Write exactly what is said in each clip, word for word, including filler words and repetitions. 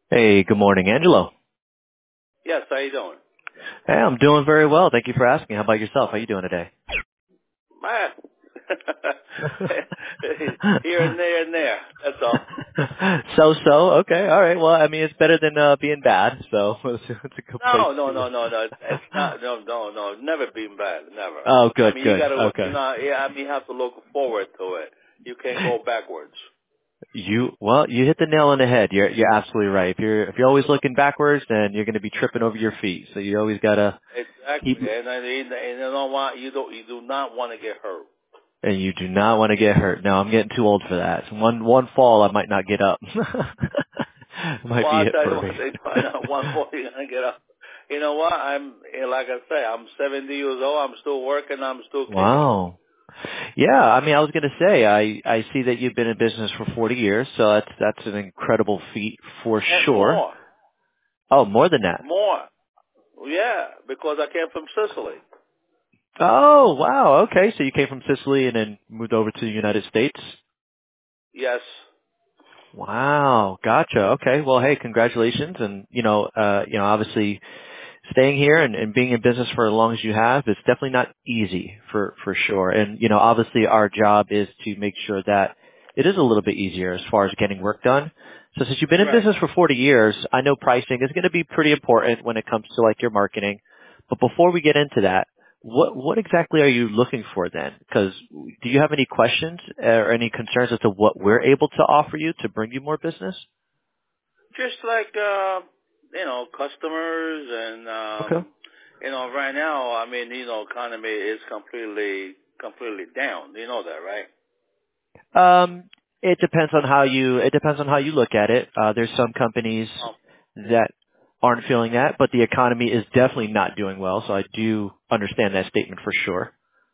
Hey, good morning, Angelo. Yes, how you doing? Hey, I'm doing very well. Thank you for asking. How about yourself? How you doing today? Man. Here and there and there. That's all. so so. Okay. All right. Well, I mean, it's better than uh, being bad, so it's, it's a good place No, no, to. no, no, no. It's not. No, no, no. Never been bad. Never. Oh, I good, mean, you good. got to look. You Okay. know, yeah. I mean, you have to look forward to it. You can't go backwards. You well, you hit the nail on the head. You're you're absolutely right. If you're if you're always looking backwards, then you're going to be tripping over your feet. So you always gotta keep. Exactly. And I mean, and you know what? You don't. You do not want to get hurt. And you do not want to get hurt. No, I'm getting too old for that. One one fall, I might not get up. Well, Might be I'll it tell you for one me. thing. I know one forty you're gonna get up. You know what? I'm eh, like I say. I'm seventy years old. I'm still working. I'm still kicking. Wow. Yeah, I mean, I was going to say, I I see that you've been in business for forty years, so that's that's an incredible feat for And sure. more. Oh, more than that. More. Yeah, because I came from Sicily. Oh, wow. Okay, so you came from Sicily and then moved over to the United States. Yes. Wow, gotcha. Okay, well, hey, congratulations, and you know, uh, you know, obviously staying here and, and being in business for as long as you have is definitely not easy for, for sure. And, you know, obviously our job is to make sure that it is a little bit easier as far as getting work done. So since you've been in Right. business for forty years, I know pricing is going to be pretty important when it comes to like your marketing. But before we get into that, what, what exactly are you looking for then? Because do you have any questions or any concerns as to what we're able to offer you to bring you more business? Just like, uh, you know, customers and, Okay. um, you know, right now, I mean, you know, economy is completely, completely down. You know that, right? Um, it depends on how you it depends on how you look at it. Uh, there's some companies Oh, that aren't feeling that, but the economy is definitely not doing well. So I do understand that statement for sure.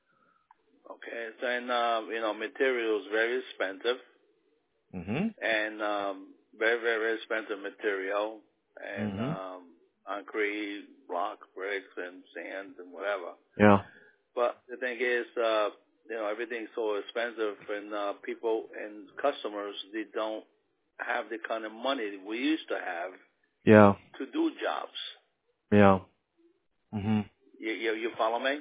okay. So, and, um, you know, materials very expensive Mhm. and, um, very, very, very expensive material and, Mhm. um, concrete, block, bricks and sand and whatever. Yeah. But the thing is, uh, you know, everything's so expensive, and uh, people and customers they don't have the kind of money we used to have Yeah. to do jobs. Yeah. Mhm. You, you, you follow me?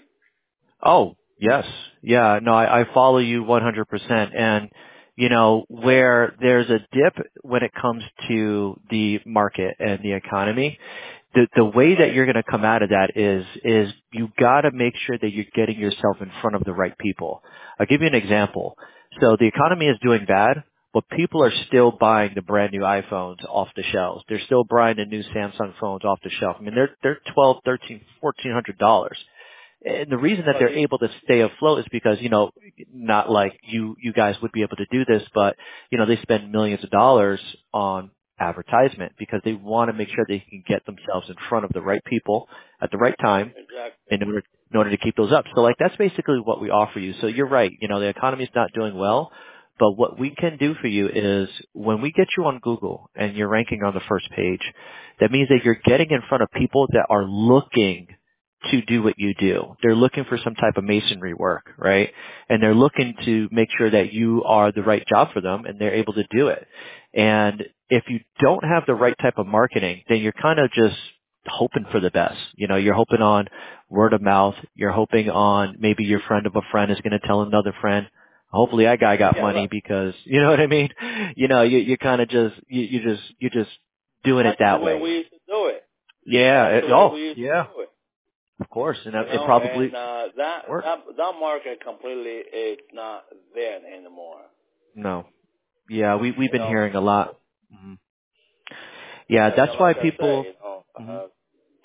Oh, yes. Yeah, no, I, I follow you one hundred percent. And, you know, where there's a dip when it comes to the market and the economy, the, the way that Right. you're going to come out of that is, is you got to make sure that you're getting yourself in front of the right people. I'll give you an example. So the economy is doing bad, but people are still buying the brand new iPhones off the shelves. They're still buying the new Samsung phones off the shelf. I mean, they're, they're twelve, thirteen, fourteen hundred dollars. And the reason that Well, they're the, able to stay afloat is because, you know, not like you, you guys would be able to do this, but, you know, they spend millions of dollars on advertisement because they want to make sure they can get themselves in front of the right people at the right time exactly. in order, in order to keep those up. So like that's basically what we offer you. So you're right. You know, the economy's not doing well, but what we can do for you is when we get you on Google and you're ranking on the first page, that means that you're getting in front of people that are looking to do what you do. They're looking for some type of masonry work, right? And they're looking to make sure that you are the right job for them and they're able to do it. And if you don't have the right type of marketing, then you're kind of just hoping for the best. You know, you're hoping on word of mouth. You're hoping on maybe your friend of a friend is going to tell another friend. Hopefully that guy got Yeah, money right. because, you know what I mean? You know, you, you kind of just, you, you just, you're just doing it That's the that way way. we used to do it. Yeah. That's It, the way oh, we used to yeah. do it. Of course. And You it know, and probably uh, that worked. that that market completely is not there anymore. No. Yeah, we, we've You been know. hearing a lot. hmm Yeah, Yeah, that's yeah. why Like I say, people, you know. mhm. Uh,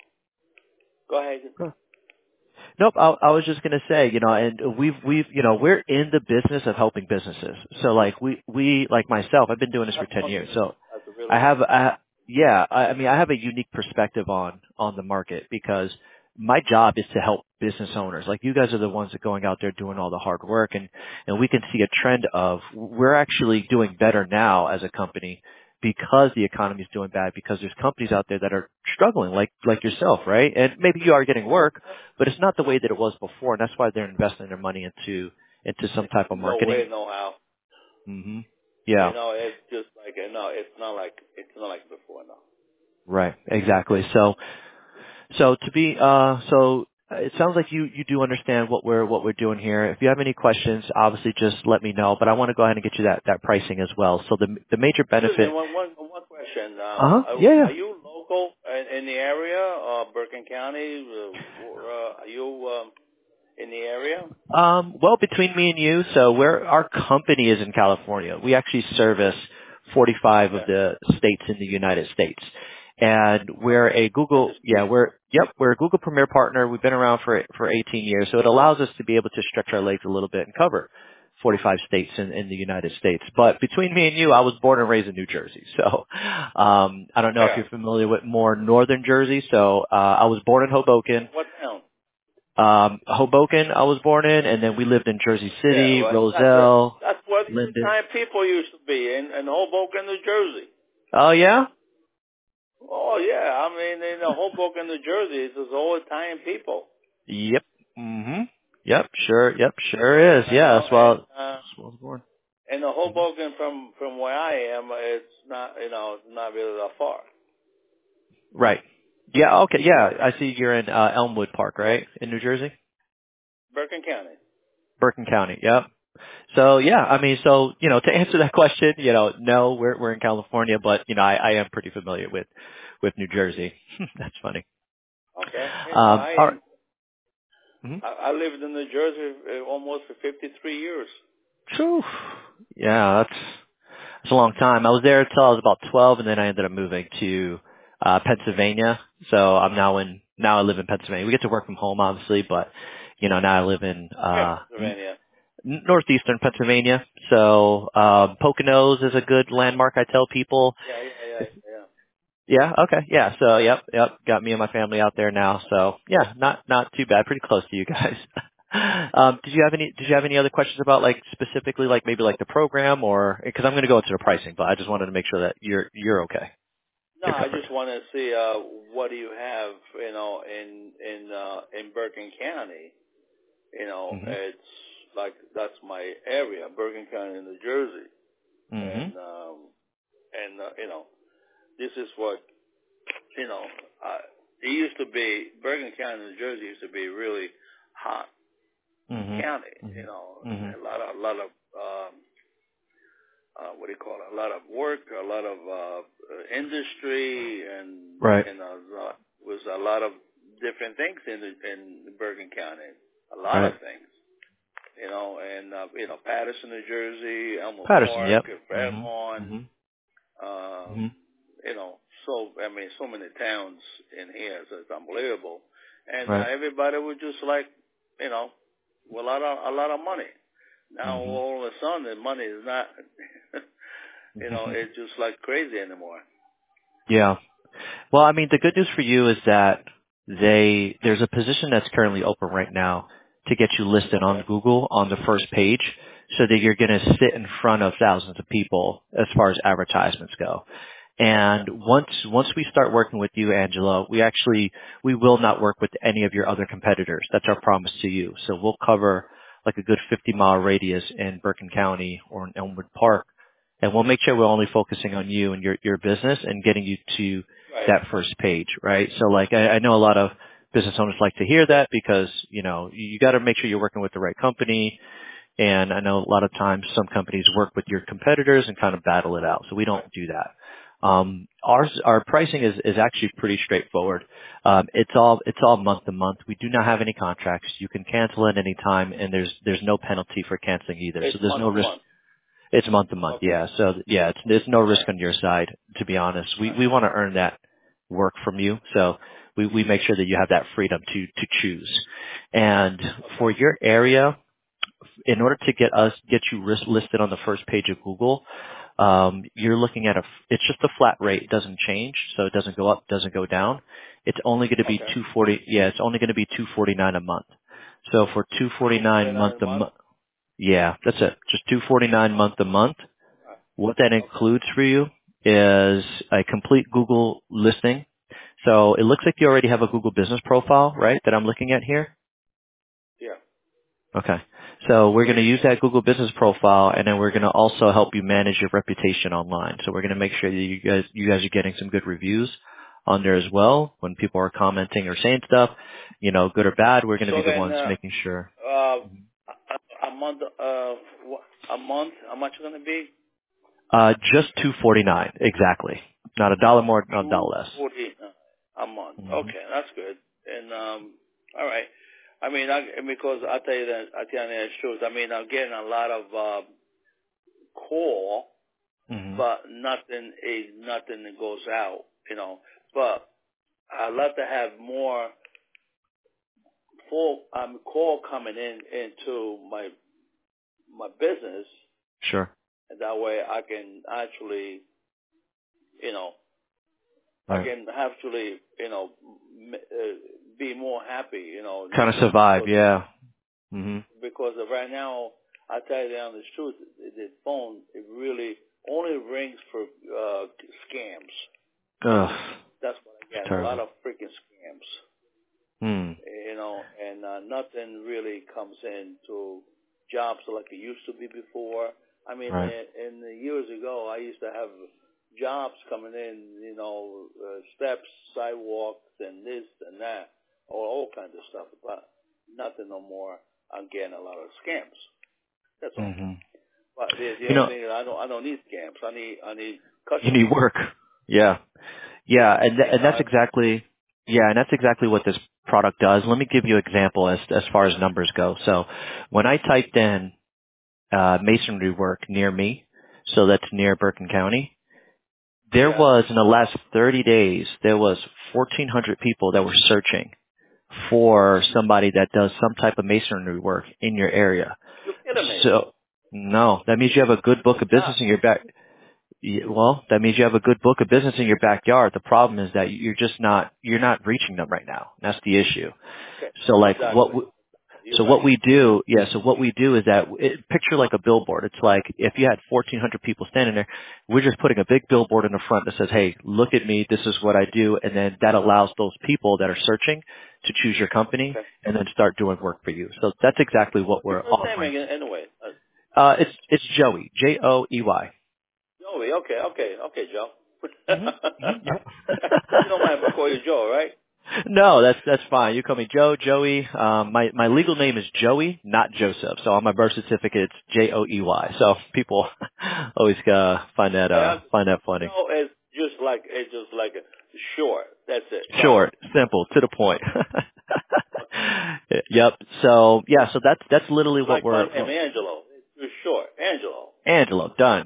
go ahead. Nope, I, I was just gonna say, you know, and we've we've you know we're in the business of helping businesses. So like we we like myself, I've been doing this for That's ten years. awesome. So That's really I have, awesome. I, yeah, I, I mean, I have a unique perspective on on the market because my job is to help business owners. Like you guys are the ones that are going out there doing all the hard work, and and we can see a trend of we're actually doing better now as a company because the economy is doing bad because there's companies out there that are struggling like like yourself, right? And maybe you are getting work, but it's not the way that it was before, and that's why they're investing their money into into some type of No way, marketing. no how. hmm You Yeah. know, it's just like you know, it's not like it's not like before. No. Right. Exactly. So, so to be, uh, so it sounds like you, you do understand what we're, what we're doing here. If you have any questions, obviously just let me know, but I want to go ahead and get you that, that pricing as well. So the, the major Excuse me, benefit. one, one, one question. Uh Um, huh. are, Yeah. Yeah. are you local in, in the area, uh, Bergen County? Uh, or, uh, are you um, in the area? Um, well, between me and you, so we're, our company is in California. We actually service forty-five of Okay. the states in the United States. And we're a Google, yeah, Understood. we're, yep, we're a Google Premier partner. We've been around for, for eighteen years. So it allows us to be able to stretch our legs a little bit and cover forty-five states in, in the United States. But between me and you, I was born and raised in New Jersey. So, um, I don't know if Yeah. you're familiar with more northern Jersey. So, uh, I was born in Hoboken. What town? Um, Hoboken, I was born in, and then we lived in Jersey Yeah, City, well, that's where, Roselle, that's where the Linden. Italian people used to be, in, in Hoboken, New Jersey. Oh yeah? Oh, yeah. I mean, in the Hoboken, New Jersey, it's all Italian people. Yep. Mhm. Yep. Sure. Yep. Sure is. You Yeah. know, That's and, why. uh, That's why I was born. and the Mhm. Hoboken from, from where I am, it's not, you know, it's not really that far. Right. Yeah. Okay. Yeah. I see you're in uh, Elmwood Park, right, in New Jersey, Bergen County. Bergen County. Yep. So yeah, I mean, so you know, to answer that question, you know, no, we're we're in California, but you know, I, I am pretty familiar with with New Jersey. That's funny. Okay. You know, Um. I All am, right. Mhm. I, I lived in New Jersey uh, almost for fifty-three years. Phew. Yeah, that's It's a long time. I was there until I was about twelve, and then I ended up moving to uh Pennsylvania. So I'm now in now I live in Pennsylvania. We get to work from home, obviously, but you know now I live in Yeah, uh n- Pennsylvania. northeastern Pennsylvania. So um, Poconos is a good landmark. I tell people. Yeah, yeah, yeah, yeah. Yeah. Okay. Yeah. So yep, yep. Got me and my family out there now. So yeah, not not too bad. Pretty close to you guys. um, did you have any Did you have any other questions about like specifically like maybe like the program or because I'm going to go into the pricing, but I just wanted to make sure that you're you're okay. No, You're I covered. just want to see uh, what do you have, you know, in in uh, in Bergen County. You know, Mhm. it's like that's my area, Bergen County, New Jersey, Mhm. and um, and uh, you know, this is what you know. Uh, it used to be Bergen County, New Jersey, used to be really hot Mhm. county. You Mhm. know, Mhm. a lot of a lot of um, uh, what do you call it? A lot of work, a lot of uh, uh, industry, and Right. you know, uh, was a lot of different things in the, in Bergen County. A lot of Right. things, you know, and uh, you know, Patterson, New Jersey, Elmwood Patterson. Park, Yep. Mhm. Fairmont, Mhm. um, Mhm. you know, so I mean, so many towns in here, so it's unbelievable. And uh, Right. everybody was just like, you know, with a lot of a lot of money. Now Mhm. all of a sudden, the money is not, you know, it's just like crazy anymore. Yeah. Well, I mean, the good news for you is that they there's a position that's currently open right now to get you listed on Okay. Google on the first page so that you're going to sit in front of thousands of people as far as advertisements go. Okay. And once once we start working with you, Angela, we actually we will not work with any of your other competitors. That's our promise to you. So we'll cover like a good fifty mile radius in Bergen County or in Elmwood Park, and we'll make sure we're only focusing on you and your your business and getting you to Right. that first page, right? So like I, I know a lot of business owners like to hear that because you know you, you got to make sure you're working with the right company. And I know a lot of times some companies work with your competitors and kind of battle it out. So we don't Right. do that. Um, ours, our pricing is, is actually pretty straightforward. Um, it's all, it's all month to month. We do not have any contracts. You can cancel at any time and there's, there's no penalty for canceling either. It's So there's month no to risk. month. It's month to month. Okay. Yeah. So yeah, it's, there's no risk Right. on your side, to be honest. We, Right. we want to earn that work from you. So we, we make sure that you have that freedom to, to choose. And Okay. for your area, in order to get us, get you ris- listed on the first page of Google, um, you're looking at a, it's just a flat rate. It doesn't change. So it doesn't go up, doesn't go down. It's only going to be Okay. two forty. Yeah, it's only going to be two forty-nine a month. So for two Two forty-nine forty nine month a a month. month, yeah, that's it. Just two forty-nine month a month. Right. What that Okay. includes for you is a complete Google listing. So it looks like you already have a Google business profile, right? That I'm looking at here. Yeah. Okay. So we're going to use that Google business profile and then we're going to also help you manage your reputation online. So we're going to make sure that you guys, you guys are getting some good reviews on there as well. When people are commenting or saying stuff, you know, good or bad, we're going to So be the then, ones uh, making sure. uh, a, a month, uh, wh- a month, how much is going to be? Uh, just two forty-nine, exactly. Not a dollar more, not a Two dollar less. forty a month. Mm-hmm. Okay, that's good. And um, all right. I mean, I, because I tell you that I tell you the truth. I mean, I'm getting a lot of uh, call, Mm-hmm. but nothing is nothing that goes out. You know, but I'd love to have more full um, call coming in into my my business, Sure. and that way I can actually, you know, I Right. can actually, you know, m- uh, be more happy, you know. Kind of Not, survive, because, yeah. Mm-hmm. because of right now, I tell you the honest truth, the the phone, it really only rings for uh, scams. Ugh, That's what I it's get, a lot terrible. of freaking scams. Hmm. You know, and uh, nothing really comes in to jobs like it used to be before. I mean, Right. in, in the years ago, I used to have jobs coming in, you know, uh, steps, sidewalks, and this and that, all, all kinds of stuff. But nothing no more. I'm getting a lot of scams. That's all. Mm-hmm. But the, the You only know, thing is I don't, I don't need scams. I need, I need you customers. need work. Yeah. Yeah, and th- You and know, that's I, exactly yeah, and that's exactly what this product does. Let me give you an example as as far as numbers go. So, when I typed in uh masonry work near me, so that's near Bergen County, there yeah. was in the last thirty days there was fourteen hundred people that were searching for somebody that does some type of masonry work in your area. You're kidding me. So, no, that means you have a good book Good of business job. in your back. Yeah, well, that means you have a good book of business in your backyard. The problem is that you're just not you're not reaching them right now. That's the issue. Okay. So like what Exactly. we, You're so what right. we do, yeah. So what we do is that it, picture like a billboard. It's like if you had fourteen hundred people standing there, we're just putting a big billboard in the front that says, "Hey, look at me. This is what I do," and then that allows those people that are searching to choose your company Okay. and then start doing work for you. So that's exactly what What's your we're first name offering. again, anyway? Uh, Uh, it's it's Joey, J O E Y. Joey. Okay, okay, okay, Joe. Mm-hmm. Mm-hmm. Yep. You don't mind if I call you Joe, right? No, that's that's fine. You call me Joe, Joey. Um, my my legal name is Joey, not Joseph. So on my birth certificate, it's J O E Y. So people always uh, find that Yeah, uh find that funny. Joe is just like it's just like a short. That's it. Right. Short, simple, to the point. Okay. Yep. So yeah, so that's that's literally It's what like my we're, name, we're Angelo. It's too short. Angelo. Angelo, done.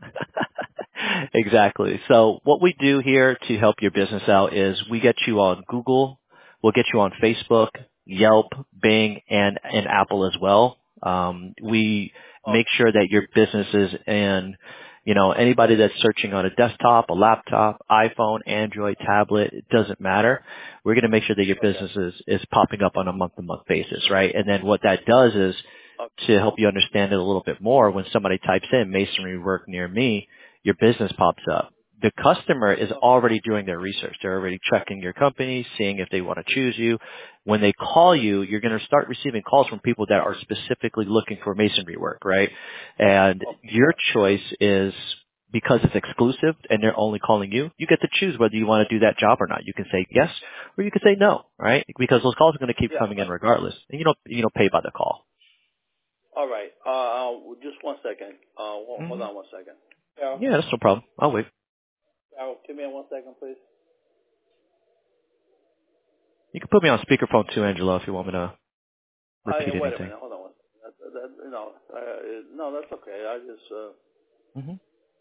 Exactly. So what we do here to help your business out is we get you on Google, we'll get you on Facebook, Yelp, Bing, and, and Apple as well. Um, we Okay. make sure that your business is in, you know, anybody that's searching on a desktop, a laptop, iPhone, Android, tablet, it doesn't matter. We're going to make sure that your Okay. business is, is popping up on a month-to-month basis, right? And then what that does is Okay. to help you understand it a little bit more, when somebody types in masonry work near me, your business pops up. The customer is already doing their research. They're already checking your company, seeing if they want to choose you. When they call you, you're going to start receiving calls from people that are specifically looking for masonry work, right? And Okay. your choice is, because it's exclusive and they're only calling you, you get to choose whether you want to do that job or not. You can say yes or you can say no, right? Because those calls are going to keep Yeah. coming in Right. regardless. And you don't, you don't pay by the call. All right. Uh, uh, just one second. Uh, hold, hold Hmm. on one second. Carol, Yeah, that's no problem. I'll wait. Carol, give me one second, please. You can put me on speakerphone too, Angelo, if you want me to Uh, repeat wait a anything. minute. Hold on one second. That, that, no, uh, no, that's okay. I just uh, Hmm.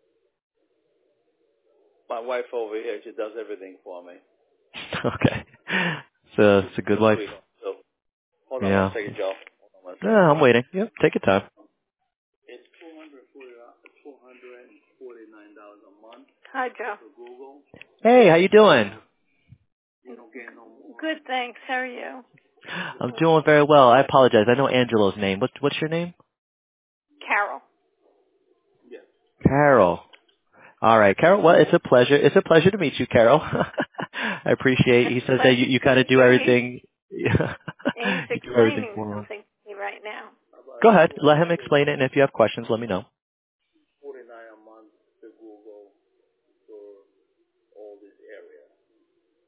my wife over here. She does everything for me. Okay. So She's it's a good a life. sweetheart. So hold on one Yeah. second, Joe. Hold on one No, second. I'm waiting. Yep. Take your time. It's two hundred forty, two hundred forty-nine dollars a month. Hi, Joe. For Google. Hey, how you doing? You don't get no more. Good, thanks. How are you? I'm doing very well. I apologize. I know Angelo's name. What's what's your name? Carol. Yes. Carol. All right, Carol. Well, it's a pleasure. It's a pleasure to meet you, Carol. I appreciate. He says that you, you kind of do Yeah, he's, everything. he's You do everything explaining for him. something to me right now. Go ahead. Let him explain it, and if you have questions, let me know. forty-nine a month to Google for all this area.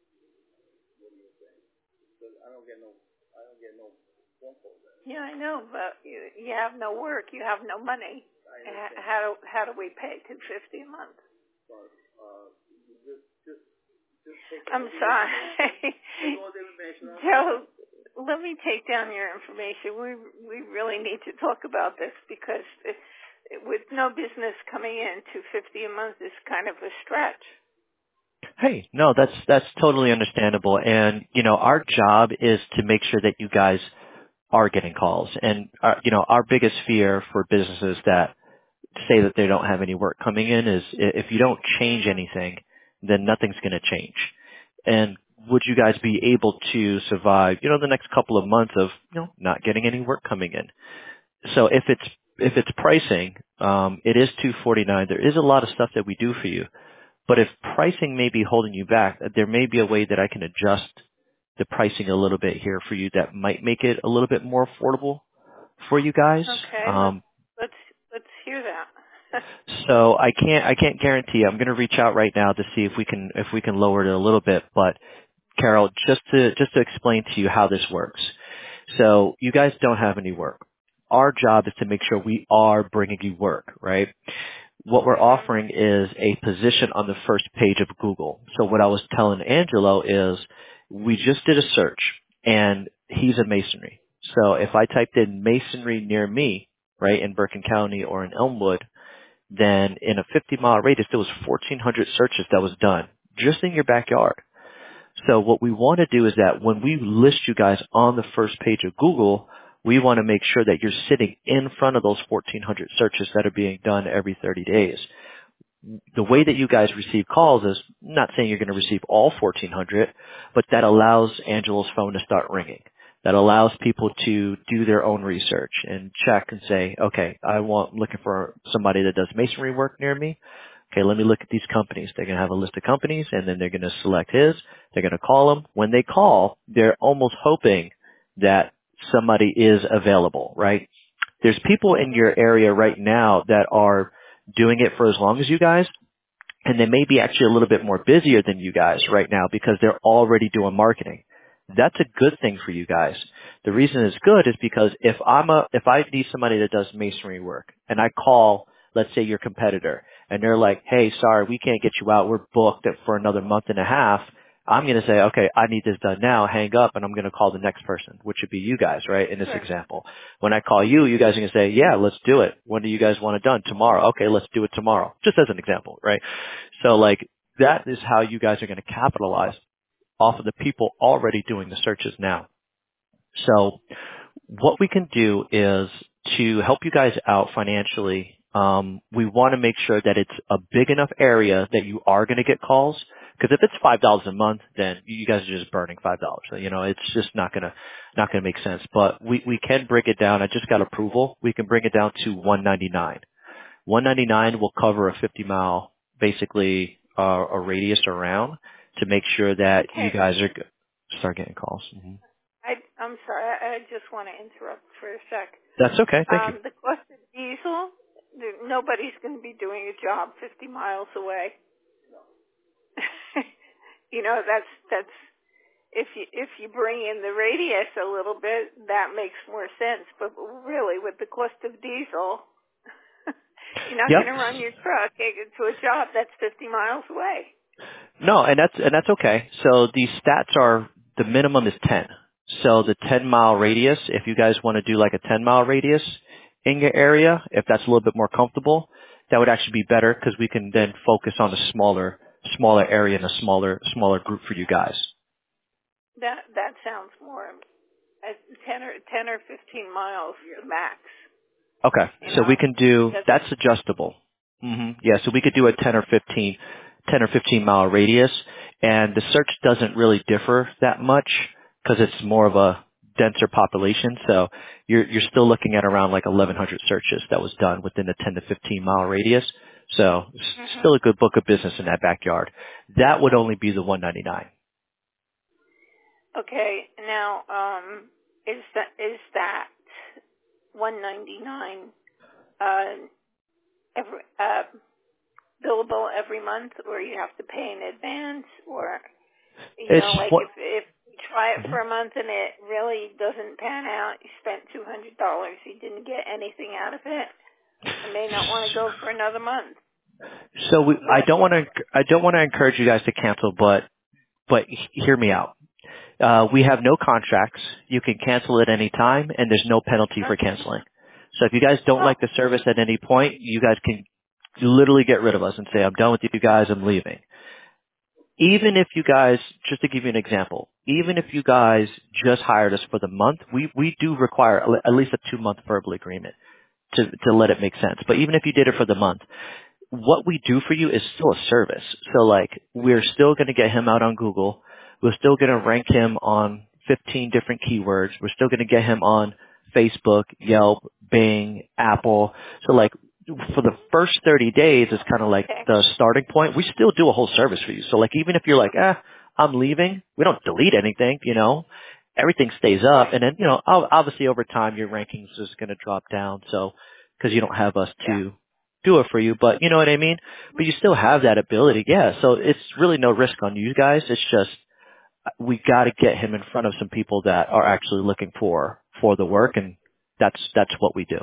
because I don't get no, I don't get no phone calls. Yeah, I know, but you, you have no work, you have no money. I How do how do we pay two fifty a month? But, uh, just, just, just take I'm all the sorry, Take all the information. Joe. Let me take down your information. We we really need to talk about this because it, it, with no business coming in, two fifty a month is kind of a stretch. Hey, no, that's that's totally understandable. And you know, our job is to make sure that you guys are getting calls. And uh, you know, our biggest fear for businesses that say that they don't have any work coming in is i- if you don't change anything, then nothing's going to change. And would you guys be able to survive, you know, the next couple of months of, you know, not getting any work coming in? So if it's if it's pricing, um, it is two forty-nine. There is a lot of stuff that we do for you. But if pricing may be holding you back, there may be a way that I can adjust the pricing a little bit here for you that might make it a little bit more affordable for you guys. Okay, let's Um, let's, let's hear that. so I can't I can't guarantee. I'm going to reach out right now to see if we can if we can lower it a little bit. But Carol, just to just to explain to you how this works. So you guys don't have any work. Our job is to make sure we are bringing you work, right? What we're Mhm. offering is a position on the first page of Google. So what I was telling Angelo is we just did a search and he's a masonry. So if I typed in masonry near me, right, in Bergen County or in Elmwood, then in a fifty mile radius, there was fourteen hundred searches that was done just in your backyard. So what we want to do is that when we list you guys on the first page of Google, we want to make sure that you're sitting in front of those fourteen hundred searches that are being done every thirty days. The way that you guys receive calls is not saying you're going to receive all fourteen hundred, but that allows Angelo's phone to start ringing. That allows people to do their own research and check and say, okay, I want, I'm looking for somebody that does masonry work near me. Okay, let me look at these companies. They're going to have a list of companies and then they're going to select his. They're going to call him. When they call, they're almost hoping that somebody is available, right? There's people in your area right now that are doing it for as long as you guys, and they may be actually a little bit more busier than you guys right now because they're already doing marketing. That's a good thing for you guys. The reason it's good is because if I'm a, if I need somebody that does masonry work and I call, let's say your competitor, and they're like, hey, sorry, we can't get you out. We're booked for another month and a half. I'm going to say, okay, I need this done now, hang up, and I'm going to call the next person, which would be you guys, right, in this Sure. example. When I call you, you guys are going to say, yeah, let's do it. When do you guys want it done? Tomorrow. Okay, let's do it tomorrow. Just as an example, right? So, like, that is how you guys are going to capitalize off of the people already doing the searches now. So what we can do is to help you guys out financially. Um, we want to make sure that it's a big enough area that you are going to get calls. Because if it's five dollars a month, then you guys are just burning five dollars. So, you know, it's just not gonna not gonna make sense. But we we can break it down. I just got approval. We can bring it down to one ninety-nine. one ninety-nine will cover a fifty mile, basically uh, a radius around to make sure that Okay. you guys are g- start getting calls. Mm-hmm. I, I'm sorry. I, I just want to interrupt for a sec. That's okay. Thank you. Um, the cost of diesel, there, nobody's going to be doing a job fifty miles away. You know, that's that's if you if you bring in the radius a little bit, that makes more sense. But really, with the cost of diesel, you're not Yep. going to run your truck to a job that's fifty miles away. No, and that's and that's okay. So the stats are the minimum is ten. So the ten mile radius, if you guys want to do like a ten mile radius in your area, if that's a little bit more comfortable, that would actually be better because we can then focus on a smaller smaller area and a smaller smaller group for you guys. That that sounds more uh, ten or ten or fifteen miles the max. Okay, You so know, we can do that's, that's adjustable. hmm Yeah, so we could do a ten or fifteen, ten or fifteen mile radius, and the search doesn't really differ that much because it's more of a denser population. So you're you're still looking at around like eleven hundred searches that was done within the ten to fifteen mile radius. So s- mm-hmm. still a good book of business in that backyard. That would only be the one ninety-nine. Okay. Now, um, is that is that one ninety-nine uh, every uh, billable every month, or you have to pay in advance, or you know, It's like what if if we try it Mhm. for a month and it really doesn't pan out, you spent two hundred dollars, you didn't get anything out of it, I may not want to go for another month. So we, I What? don't want to I don't want to encourage you guys to cancel, but but hear me out. Uh, we have no contracts. You can cancel at any time, and there's no penalty for Okay. canceling. So if you guys don't Oh, like the service at any point, you guys can literally get rid of us and say, I'm done with you guys, I'm leaving. Even if you guys, just to give you an example, even if you guys just hired us for the month, we, we do require at least a two-month verbal agreement to, to let it make sense. But even if you did it for the month, what we do for you is still a service. So like, we're still going to get him out on Google. We're still going to rank him on fifteen different keywords. We're still going to get him on Facebook, Yelp, Bing, Apple. So like, for the first thirty days is kind of like okay. the starting point. We still do a whole service for you. So like, even if you're like, eh, I'm leaving, we don't delete anything, you know, everything stays up. Right. And then, you know, ob- obviously over time your rankings is going to drop down. So, cause you don't have us Yeah. to do it for you, but you know what I mean? But you still have that ability. Yeah. So it's really no risk on you guys. It's just, we got to get him in front of some people that are actually looking for, for the work. And that's, that's what we do.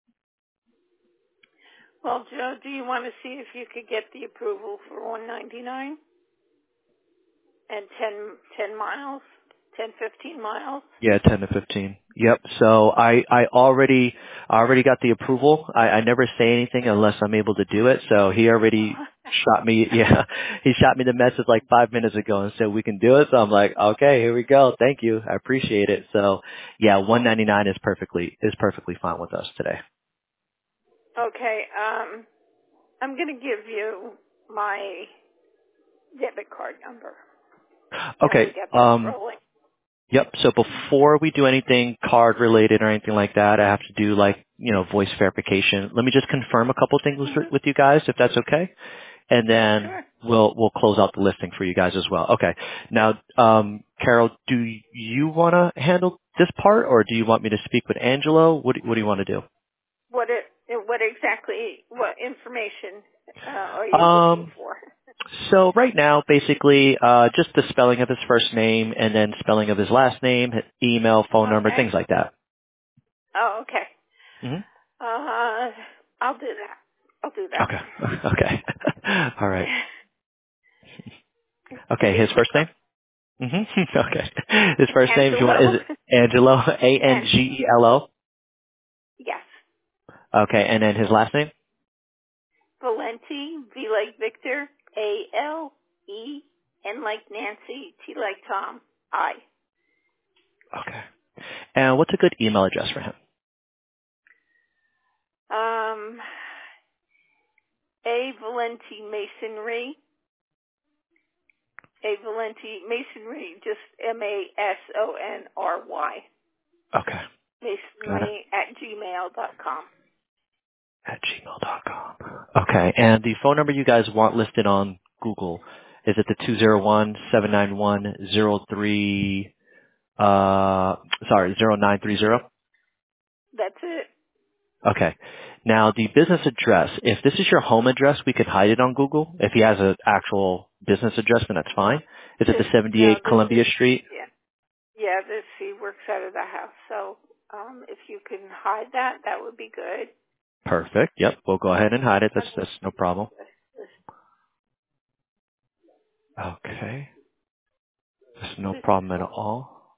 Well, Joe, do you want to see if you could get the approval for one ninety-nine and ten, ten miles, ten, fifteen miles? Yeah, ten to fifteen. Yep. So I, I already, I already got the approval. I, I never say anything unless I'm able to do it. So he already shot me, yeah, he shot me the message like five minutes ago and said we can do it. So I'm like, okay, here we go. Thank you. I appreciate it. So yeah, one ninety-nine is perfectly, is perfectly fine with us today. Okay. Um, I'm going to give you my debit card number. And we Okay. get this Um, rolling. Yep. So before we do anything card related or anything like that, I have to do like, you know, voice verification. Let me just confirm a couple things Mm-hmm. with you guys, if that's okay. And then Sure. we'll, we'll close out the listing for you guys as well. Okay. Now, um, Carol, do you want to handle this part or do you want me to speak with Angelo? What do, what do you want to do? What it, what exactly, what information uh, are you looking Um, for? so right now, basically, uh, just the spelling of his first name and then spelling of his last name, his email, phone number, Okay. things like that. Oh, okay. hmm Uh, I'll do that. I'll do that. Okay. Okay. All right. Okay. Ready? His first name? Mm-hmm. Okay. His first name, do you want, Angelo. is it Angelo? A N And G E L O? yes, Okay. And then his last name? Valenti, V like Victor, A L E, N like Nancy, T like Tom, I. Okay. And what's a good email address for him? Um, A Valenti Masonry. A Valenti Masonry, just M A S O N R Y. Okay. Got it. Masonry at gmail dot com. At gmail dot com. Okay. And the phone number you guys want listed on Google, is it the two zero one, seven nine one, zero three, uh, sorry, zero nine three zero? That's it. Okay. Now, the business address, if this is your home address, we could hide it on Google. If he has an actual business address, then that's fine. Is it the This, no, seventy-eight this Columbia is, Street? yeah. Yeah, this, he works out of the house. So, um, if you can hide that, that would be good. Perfect. Yep. We'll go ahead and hide it. That's, that's no problem. This, Okay. That's no this is problem at cool. all.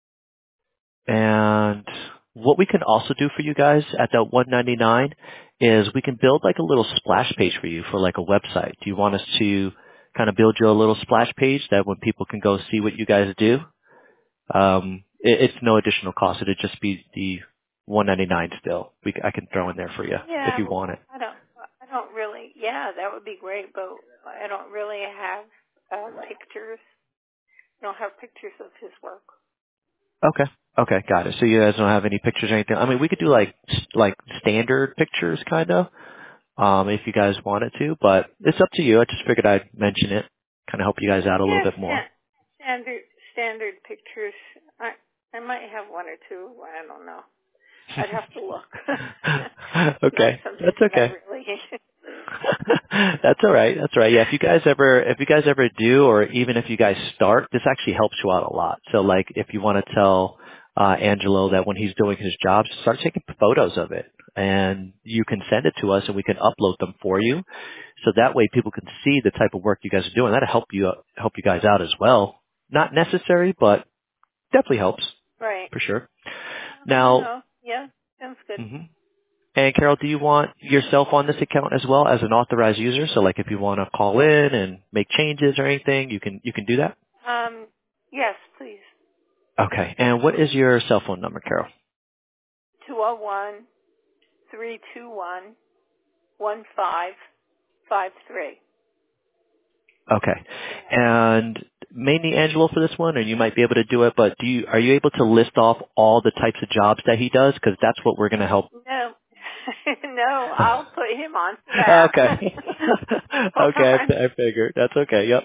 And what we can also do for you guys at that one ninety-nine is we can build like a little splash page for you for like a website. Do you want us to kind of build you a little splash page that when people can go see what you guys do? Um, it, it's no additional cost. It'd just be the one ninety-nine still. We, I can throw in there for you if Yeah, you but want it. I don't, I don't really, yeah, that would be great, but I don't really have, uh, pictures. I don't have pictures of his work. Okay. Okay, got it. So you guys don't have any pictures or anything. I mean, we could do like s- like standard pictures, kind of, um, if you guys wanted to. But it's up to you. I just figured I'd mention it, kind of help you guys out a little Yes, bit more. sta- standard, standard pictures. I, I might have one or two. I don't know. I'd have to look. Not Okay, something that's that I okay. really. That's all right. That's all right. Yeah, if you guys ever, if you guys ever do, or even if you guys start, this actually helps you out a lot. So, like, if you want to tell uh, Angelo that when he's doing his job, start taking photos of it, and you can send it to us, and we can upload them for you. So that way, people can see the type of work you guys are doing. That'll help you help you guys out as well. Not necessary, but definitely helps Right. for sure. No, Now, yeah, sounds good. mhm. And Carol, do you want yourself on this account as well as an authorized user? So, like, if you want to call in and make changes or anything, you can you can do that. Um, yes, please. Okay. And what is your cell phone number, Carol? Two zero one three two one one five five three. Okay. And mainly Angelo for this one, or you might be able to do it, but do you are you able to list off all the types of jobs that he does? Because that's what we're going to help. No, no, I'll put him on to that. Okay. Hold Okay, on. I, I figured. That's okay. Yep.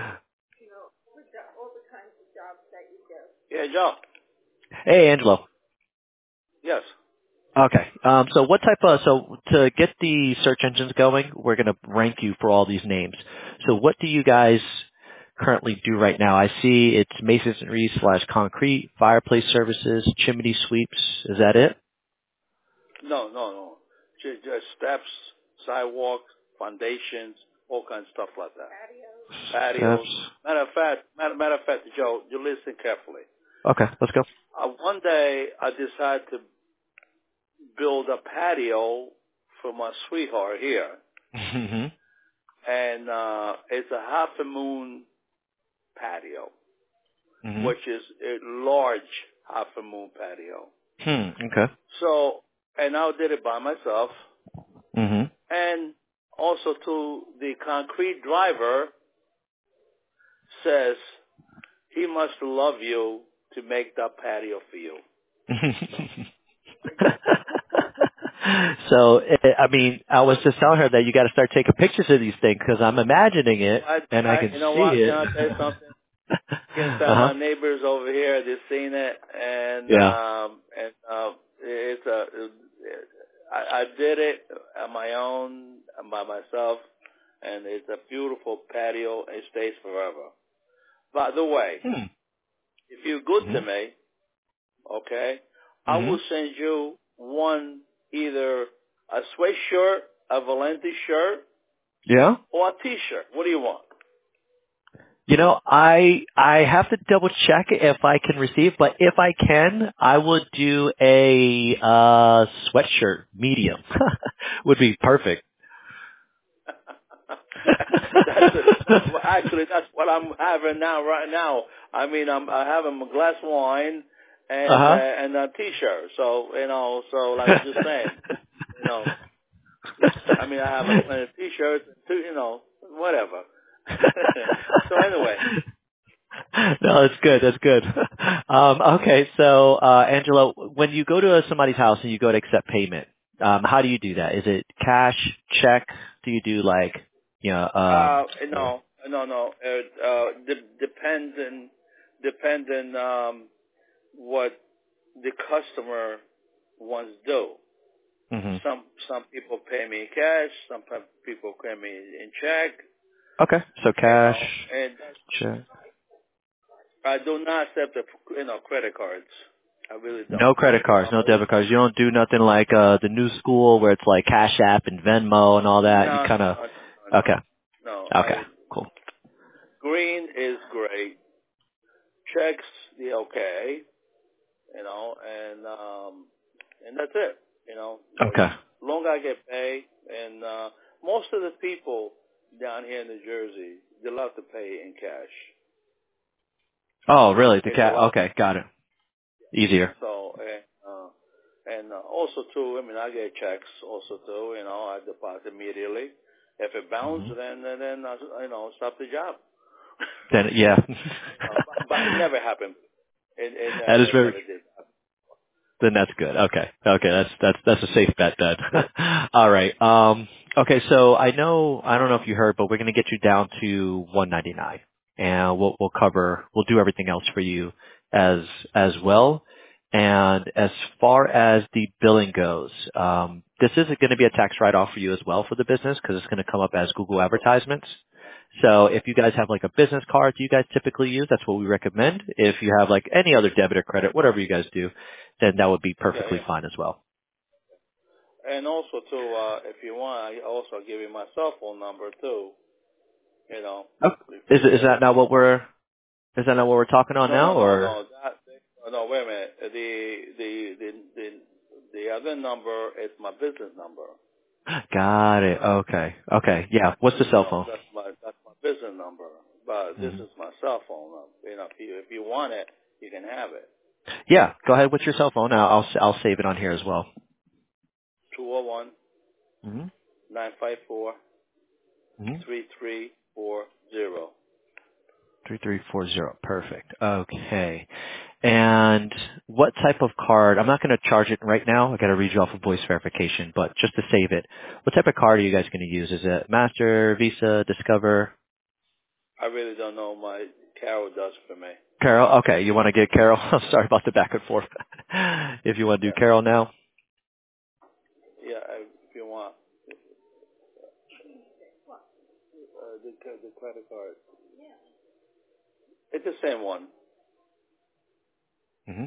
Yeah, Joe. Hey, Angelo. Yes. Okay. Um, so what type of, so to get the search engines going, we're going to rank you for all these names. So what do you guys currently do right now? I see it's masonry slash concrete, fireplace services, chimney sweeps. Is that it? No, no, no. Just, just steps, sidewalks, foundations, all kinds of stuff like that. Patios. Steps. Matter of fact, matter, matter of fact, Joe, you listen carefully. Okay, let's go. Uh, one day I decided to build a patio for my sweetheart here, Mm-hmm. and uh, it's a half a moon patio, Mm-hmm. which is a large half a moon patio. Hmm. Okay. So, and I did it by myself, Mm-hmm. and also to the concrete driver says he must love you to make that patio for you. So, eh, I mean, I was just telling her that you got to start taking pictures of these things because I'm imagining it I, and I I, can you know see what? it. Can I tell you something? Can tell Uh-huh. my neighbors over here, they've seen it, and Yeah. um, and uh, it's a. I, I did it on my own, by myself, and it's a beautiful patio. It stays forever. By the way, Hmm. if you're good Mm-hmm. to me, okay, I Mm-hmm. will send you one, either a sweatshirt, a Valenti shirt, Yeah. or a T-shirt. What do you want? You know, I I have to double check if I can receive, but if I can, I would do a uh sweatshirt medium. Would be perfect. that's a, well, actually that's what I'm having now. Right now, I mean, I'm I have a glass of wine and Uh-huh. uh, and a T-shirt. So you know, so like I'm just saying, you know, I mean, I have a plenty of T-shirts, too, you know, whatever. So anyway. No, that's good. That's good. Um, okay, so uh, Angelo, when you go to somebody's house and you go to accept payment, um, how do you do that? Is it cash, check? Do you do like, you know? Uh, Um, no, no, no. Uh, uh, de- depends on depends on um, what the customer wants to do. mm-hmm. Some some people pay me in cash. Some pe- people pay me in check. Okay, so You know, cash, and check. I do not accept the you know credit cards. I really don't. No credit cards, no debit cards. You don't do nothing like uh, the new school where it's like Cash App and Venmo and all that. You No, kind of no, no, okay, no. okay, I cool. green is great. Checks, the okay. You know, and um, and that's it. You know, Okay. long I get paid, and uh, most of the people down here in New Jersey, they love to pay in cash. Oh, really? The It's a cat? lot. Okay, got it. Easier. So and uh, and uh, also too, I mean, I get checks also too. You know, I deposit immediately. If it bounces, Mm-hmm. then then then I, you know stop the job. Then yeah. uh, but, but it never happened. It, it, That is it very. never did. Then that's good. Okay. Okay. That's that's that's a safe bet then. All right. Um. Okay. So I know I don't know if you heard, but we're going to get you down to one ninety-nine, and we'll we'll cover we'll do everything else for you as as well. And as far as the billing goes, um, this isn't going to be a tax write-off for you as well for the business because it's going to come up as Google advertisements. So if you guys have like a business card you guys typically use, that's what we recommend. If you have like any other debit or credit, whatever you guys do, then that would be perfectly yeah, yeah. fine as well. And also too, uh, if you want, I also give you my cell phone number too. You know. Oh, is is that not what we're is that not what we're talking on no, now, no, or? no, no, that, no, wait a minute. The the the the the other number is my business number. Got it. Okay. Okay. Yeah. What's the cell No, phone? that's my that's my business number. But this Mm-hmm. is my cell phone. You know, if you if you want it, you can have it. Yeah. Go ahead. What's your cell phone? I'll I'll, I'll save it on here as well. Two zero one Mm-hmm. nine five four Mm-hmm. three three four zero. Three three four zero. Perfect. Okay. And what type of card? I'm not going to charge it right now. I got to read you off of voice verification, but just to save it, what type of card are you guys going to use? Is it Master, Visa, Discover? I really don't know. My Carol does for me. Carol? Okay. You want to get Carol? I'm sorry about the back and forth. If you want to do Yeah, Carol now. yeah. I, if you want, uh, the the credit card. It's the same one. Mm-hmm.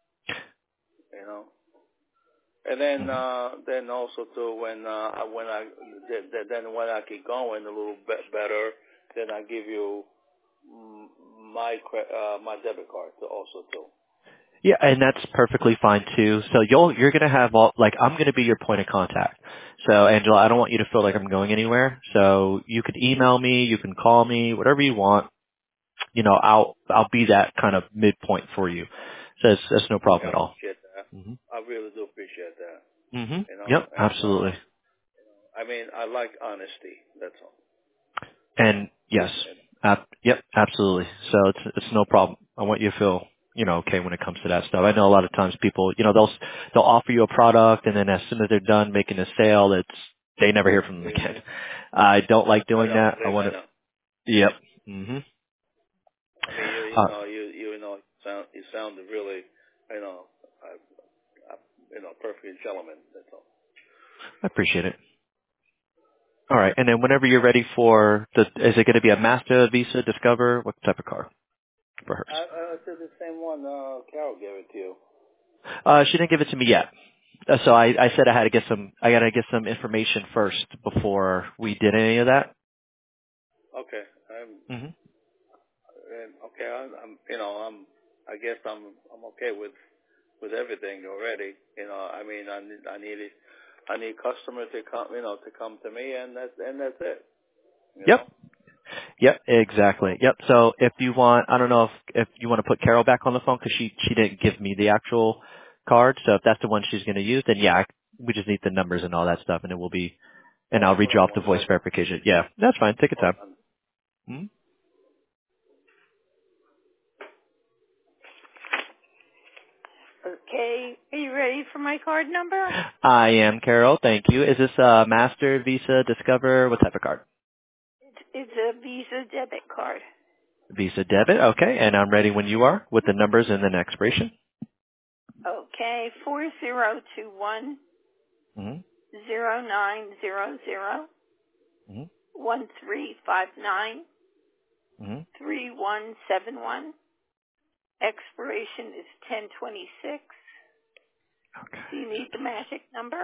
You know. And then, Mm-hmm. uh, then also too, when uh, when I then then when I get going a little bit better, then I give you mm, my cre- uh, my debit card to also too. Yeah, and that's perfectly fine too. So you'll you're gonna have all like I'm gonna be your point of contact. So Angela, I don't want you to feel like I'm going anywhere. So you could email me, you can call me, whatever you want. You know, I'll I'll be that kind of midpoint for you. So it's, that's no Okay, problem I at all. appreciate that. Mhm. I really do appreciate that. Mhm. You know, Yep. and uh, Absolutely. I mean, I like honesty. That's all. And yes, And, ab- yep, absolutely. So it's it's no problem. I want you to feel you know okay when it comes to that stuff. I know a lot of times people you know they'll they'll offer you a product and then as soon as they're done making a sale, it's they never hear from them again. I don't like I doing know, that. I Dave. want I to. know. Yep. Mhm. I mean, you you Uh, know, you you know, sound you sound really, you know, I, I, you know, perfect gentleman. That's all. I appreciate it. All right, and then whenever you're ready for the, is it going to be a Master, Visa, Discover? What type of car for hers? I, I said the same one. Uh, Carol gave it to you. Uh, she didn't give it to me yet. Uh, So I, I said I had to get some, I got to get some information first before we did any of that. Okay. I'm hmm and okay. I'm, I'm you know I'm I guess I'm I'm okay with with everything already. You know, I mean, I need I need it. I need customer to come, you know, to come to me, and that's and that's it. You Yep. know. Yep. Exactly. So Yep. So if you want, I don't know if, if you want to put Carol back on the phone because she, she didn't give me the actual card. So if that's the one she's going to use, then yeah, I, we just need the numbers and all that stuff and it will be, and I'll hold read on you off the one voice second. verification. Yeah. That's fine. Take your Hold time. on. Mhm. Okay. Are you ready for my card number? I am Carol. Thank you. Is this a Master, Visa, Discover? What type of card? It's, it's a Visa debit card. Visa debit. Okay. And I'm ready when you are with the numbers and then expiration. Okay. Four zero two one Mm-hmm. zero nine zero zero Mm-hmm. one three five nine Mm-hmm. three one seven one. Expiration is ten twenty six. Do you need the magic number?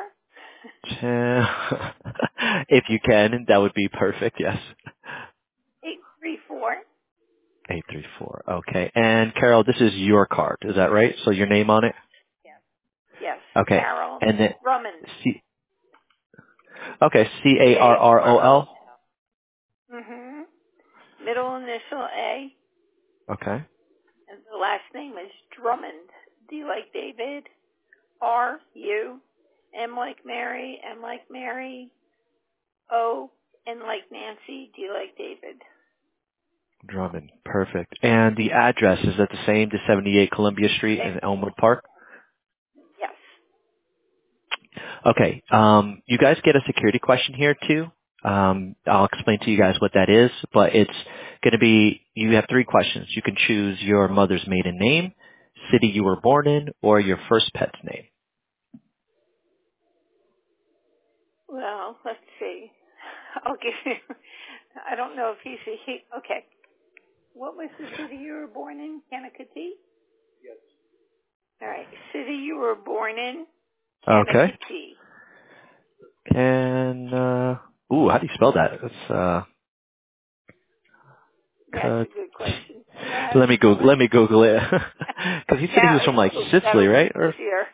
Okay. If you can, that would be perfect. Yes. Eight three four. eight three four. Okay. And Carol, this is your card. Is that right? So your name on it? Yes. Yes. Okay. Carol And then Drummond. C. Okay. C C A R A R O R O. L. Mhm. Middle initial A, Okay. and the last name is Drummond. D like David. R U. M like Mary. M like Mary. O. N like Nancy. D like David. Drummond. Perfect. And the address, is that the same to seventy-eight Columbia Street in Elmwood Park? Yes. Okay. Um, you guys get a security question here too. Um, I'll explain to you guys what that is, but it's going to be, you have three questions. You can choose your mother's maiden name, city you were born in, or your first pet's name. Well, let's see. I'll give you, I don't know if he's a he. Okay. What was the city you were born in? Kankakee? Yes. All right. City you were born in? Okay. Kankakee. Can, uh, ooh, how do you spell that? It's, uh, That's a good question. You know let me Google, let me Google it. Cause he said he yeah, was from like Google, Sicily, that'll right? be Or easier.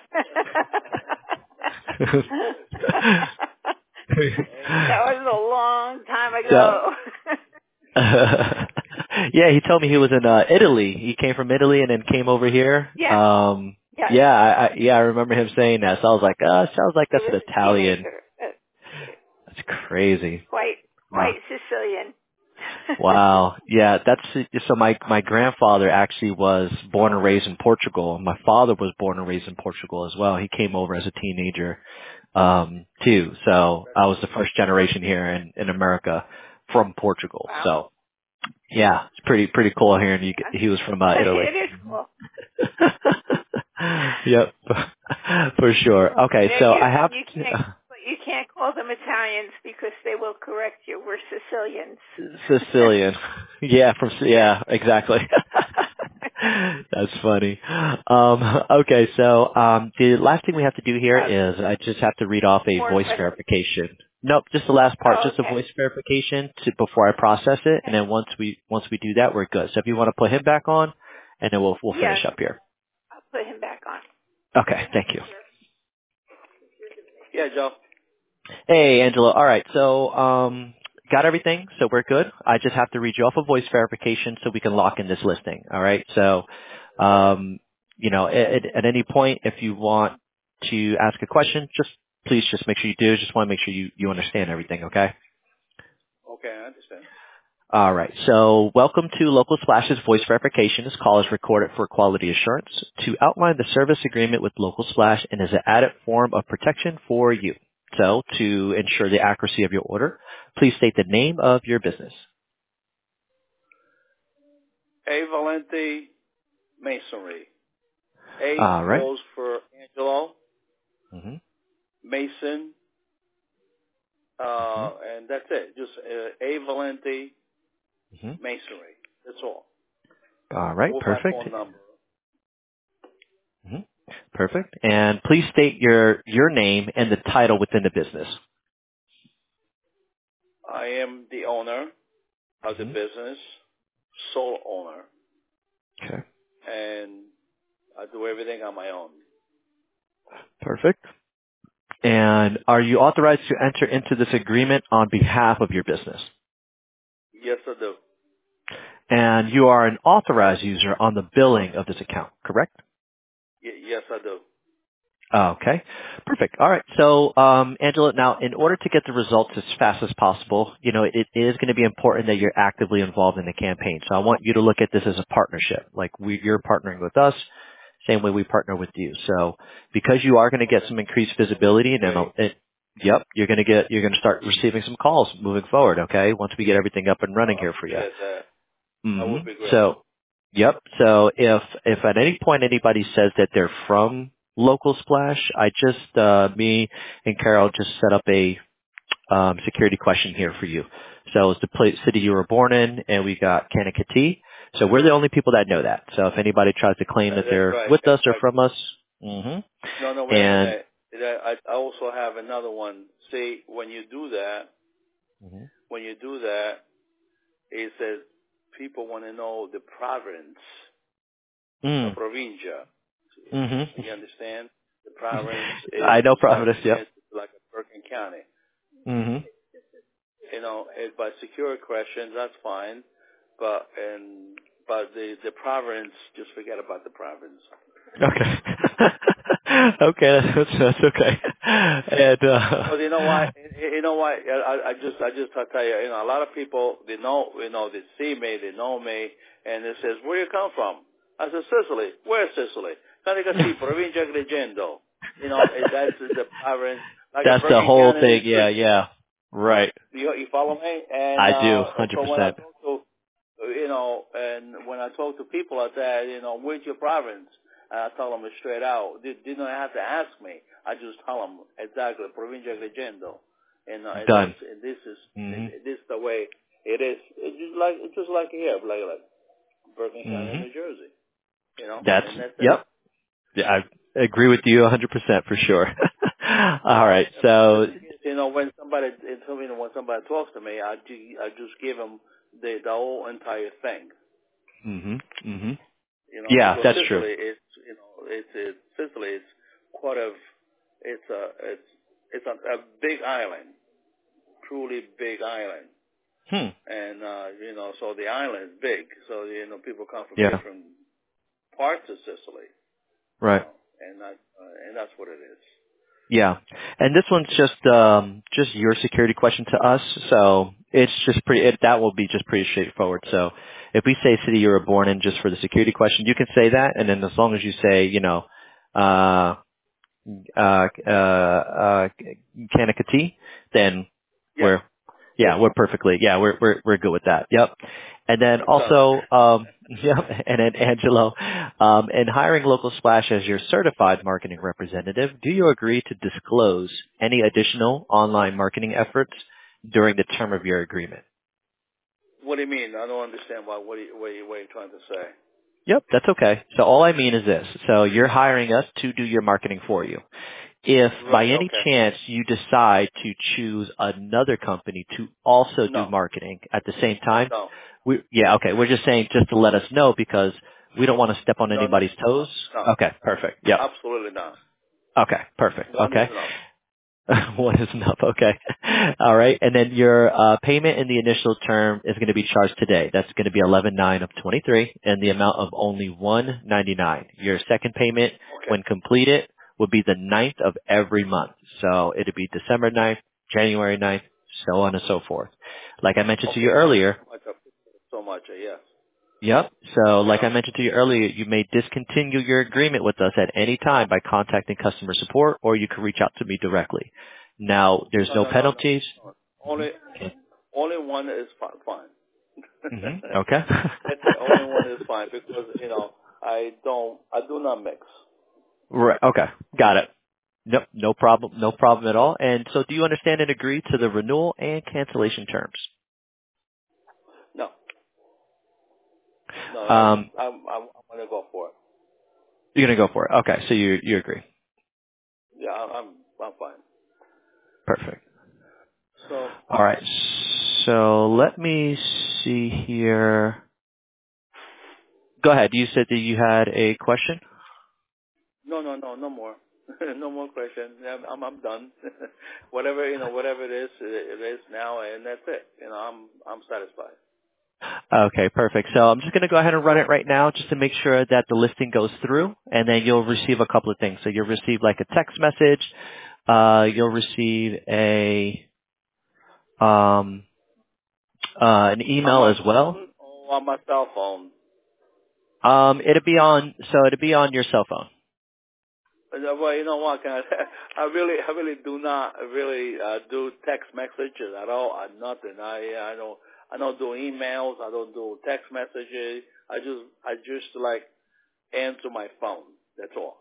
That was a long time ago. so, yeah, he told me he was in uh, Italy. He came from Italy and then came over here. Yeah. Um, Yes. yeah, I, I, yeah, I remember him saying that. So I was like, uh, sounds like He that's was an a Italian. teenager. That's crazy. Quite, Wow. quite Sicilian. Wow. Yeah, that's so my my grandfather actually was born and raised in Portugal. My father was born and raised in Portugal as well. He came over as a teenager um too. So I was the first generation here in in America from Portugal. Wow. So yeah, it's pretty pretty cool hearing you he was from uh, Italy. It is cool. Yep. For sure. Okay, Yeah, so you, I have you can't you can't call them Italians because they will correct you. We're Sicilians. Sicilian. Yeah, from yeah, exactly. That's funny. Um, okay, so um, the last thing we have to do here Uh, is I just have to read off a more voice questions. verification. Nope, just the last part, Oh, just a okay. voice verification to, before I process it, and Okay. then once we once we do that, we're good. So if you want to put him back on, and then we'll we'll Yes, finish up here. I'll put him back on. Okay, thank you. Yeah, Joe. Hey, Angela. All right. So, um, got everything. So we're good. I just have to read you off a voice verification so we can lock in this listing. All right. So, um, you know, at, at any point, if you want to ask a question, just please just make sure you do. Just want to make sure you, you understand everything. Okay. Okay, I understand. All right. So welcome to Local Splash's voice verification. This call is recorded for quality assurance to outline the service agreement with Local Splash and is an added form of protection for you. So to ensure the accuracy of your order, please state the name of your business. A Valenti Masonry. A All right. goes for Angelo, Mm-hmm. Mason, uh, Mm-hmm. and that's it. Just uh, A Valenti Mm-hmm. Masonry. That's all. All right. With my Perfect. phone number. Mm-hmm. Perfect. And please state your your name and the title within the business. I am the owner of the Mm-hmm. business, sole owner, Okay. and I do everything on my own. Perfect. And are you authorized to enter into this agreement on behalf of your business? Yes, I do. And you are an authorized user on the billing of this account, correct? Y- yes, I do. Okay, perfect. All right. So, um, Angela, now in order to get the results as fast as possible, you know, it is going to be important that you're actively involved in the campaign. So I want you to look at this as a partnership. Like we, you're partnering with us, same way we partner with you. So because you are going to get some increased visibility and then, Great. it, yep, you're going to get, you're going to start receiving some calls moving forward. Okay. Once we get everything up and running I here for you. appreciate that. That hmm would be great. So, yep. So if if at any point anybody says that they're from Local Splash, I just uh, me and Carol just set up a um, security question here for you. So it's the place, city you were born in, and we got Kankakee. So we're the only people that know that. So if anybody tries to claim That, that that's they're right. with That's us or right. from us, hmm No, no, wait a and minute. I, I also have another one. See, when you do that, hmm when you do that, it says people want to know the province, the mm, provincia. hmm You understand? The province is I know five Providence. Yep. minutes like a Bergen County. hmm You know, it, by secure questions, that's fine. But and but the the province, just forget about the province. Okay. Okay, that's that's okay. And uh Because you know why? You know why? I, I just I just I tell you, you know, a lot of people they know you know they see me, they know me, and it says where you come from. I said Sicily. Where's Sicily? Caricati, provincia Agrigento. You know, it, that's the province, like a that's the Bergen whole County, New thing. Yeah, Jersey. yeah. Right. You you follow me? And I do, uh, one hundred so when I percent. talk to you know, and when I talk to people like that, you know, where's your province? I tell them straight out. They, they don't have to ask me. I just tell them exactly, Provincia Agrigento. And, uh, and, Done. and this is Mm-hmm. this is the way it is. It's just like it's just like here, like like Bergen County, Mm-hmm. New Jersey. You know, That's, and that's yep. Yeah, I agree with you one hundred percent for sure. All right. So, you know, when somebody, it's, you know, when somebody talks to me, I, ju- I just give them the, the whole entire thing. mhm, mhm. You know, Yeah, because that's Sicily, true. it's, you know, it's, it's Sicily, it's quite a, it's a, it's, it's a, a big island, truly big island. Hmm. And, uh, you know, so the island is big. So, you know, people come from Yeah. different parts of Sicily. Right. You know, and that, uh, and that's what it is. Yeah. And this one's just um just your security question to us. So it's just pretty it, that will be just pretty straightforward. So if we say city you were born in just for the security question, you can say that, and then as long as you say, you know, uh uh uh uh Kanikati, then Yeah. we're yeah, we're perfectly yeah, we're we're we're good with that. Yep. And then Done. also um yep, and then Angelo, um in hiring Local Splash as your certified marketing representative, do you agree to disclose any additional online marketing efforts during the term of your agreement? What do you mean? I don't understand why. What are you, what are you, what are you trying to say? Yep, that's okay. So all I mean is this. So you're hiring us to do your marketing for you. If Right, by any okay. chance you decide to choose another company to also do No. marketing at the same time, No. we, yeah, okay, we're just saying just to let us know because we don't want to step on No, no, anybody's toes. no. No. Okay, perfect. Yep. Absolutely not. Okay, perfect. One Okay. is enough. One is enough. Okay. All right. And then your uh, payment in the initial term is going to be charged today. That's going to be eleven nine of twenty-three and the amount of only one ninety-nine. Your second payment Okay. when completed would be the ninth of every month. So it'd be December ninth, January ninth, so on and so forth. Like I mentioned to Okay. you earlier, So much, so much uh, yes. yep. So like Yeah. I mentioned to you earlier, you may discontinue your agreement with us at any time by contacting customer support, or you can reach out to me directly. Now, there's No, no no, no, no. penalties. no. Only, only one is fi- fine. Mm-hmm. Okay. That's it. Only one is fine because, you know, I don't, I do not mix. Right. Okay. Got it. Nope. No problem. No problem at all. And so do you understand and agree to the renewal and cancellation terms? No. No, I'm, Um, I'm, I'm, I'm going to go for it. you're going to go for it. Okay. So you, you agree. Yeah, I'm, I'm, I'm fine. Perfect. So, All right. So let me see here. Go ahead. You said that you had a question? no, no, no, no more. No more questions. I'm, I'm, I'm done. Whatever, you know, whatever it is, it is now, and that's it. You know, I'm, I'm satisfied. Okay, perfect. So I'm just going to go ahead and run it right now just to make sure that the listing goes through, and then you'll receive a couple of things. So you'll receive like a text message. Uh, you'll receive a um, uh, an On email my as well. phone or on my cell phone? Um, it'll be on. So it'll be on your cell phone. Well, you know what? Can I, I really, I really do not really uh, do text messages at all. I nothing. I, I don't, I don't do emails. I don't do text messages. I just, I just like answer my phone. That's all.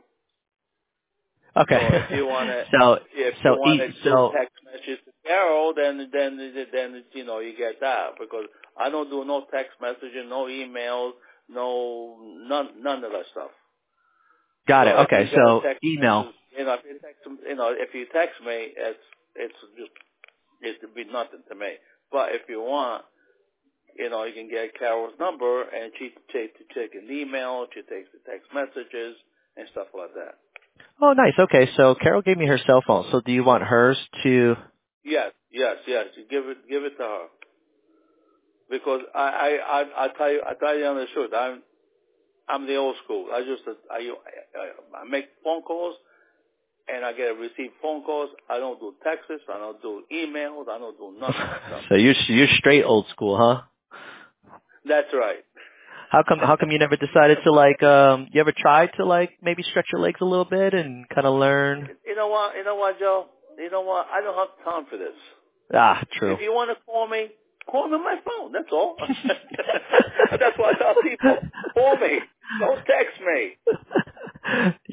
Okay. So if you want to, so if you so want to e- do so text messages to Carol, then, then, then, you know, you get that because I don't do no text messaging, no emails, no, none, none of that stuff. got So it. if you Okay. get a So text email. message, you know, if you text, you know, if you text me, it's it's just it'd be nothing to me. But if you want, you know, you can get Carol's number, and she takes to take an email, she takes the text messages and stuff like that. Oh, nice. Okay. So Carol gave me her cell phone. So do you want hers to? Yes, yes, yes. You give it give it to her because I I I, I tell you I tell you on the truth. I'm I'm the old school. I just I I, I make phone calls. And I get to receive phone calls. I don't do texts. I don't do emails. I don't do none of that stuff. So you're you're straight old school, huh? That's right. How come how come you never decided to like um you ever tried to like maybe stretch your legs a little bit and kind of learn? You know what? You know what, Joe? You know what? I don't have time for this. Ah, true. If you want to call me, call me on my phone. That's all. That's why I tell people, call me. Don't text me.